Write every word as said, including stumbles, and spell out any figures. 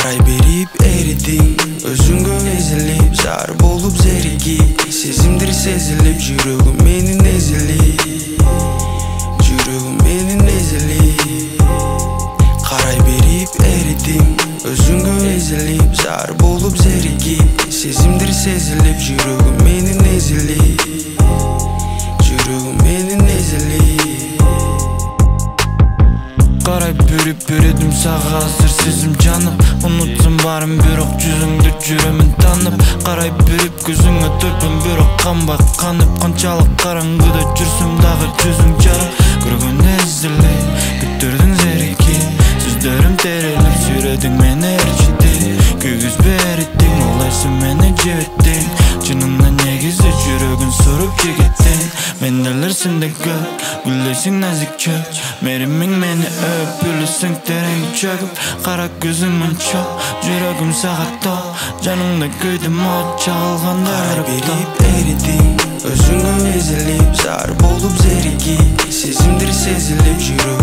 Карай берип эридиң, өзүңгө эзилип, зар болуп зеригип, сезимдер сезилип, жүрөгүм менин эзилип, жүрөгүм менин эзилип. Карай берип эридиң, өзүңгө эзилип, зар болуп зеригип, сезимдер сезилип, жүрөгүм менин эзилип, жүрөгүм менин эзилип. Карай берип бередим сага азыр сезим жанып, унутсам баарын бирок жүзүңдү жүрөмүн танып. Карай берип көзүңө төрпөм бирок канбай канып, канчалык караңгыда жүрсөм дагы жүзүң жарык. Көргөндө эзилип, күттүрдүң зерики, сөздөрүм терелип, сүрөдүң мени ээрчити. Күйгүзбө эритиң, олайсың мени жебеттиң, чынында негизи жүрөгүн соруп жегеттиң. Мен элер сенде көп, гүлдөйсүң назик чөп, меримиң мени өп, үлүсүң терең чөгүп. Кара көзүң мынчоп, жүрөгүм сага топ, жаныңда күйдүм от чагылганда берип эридиң, өзүңгө эзилип, зар болуп зеригип, сезимдер сезилип, жүрөгүм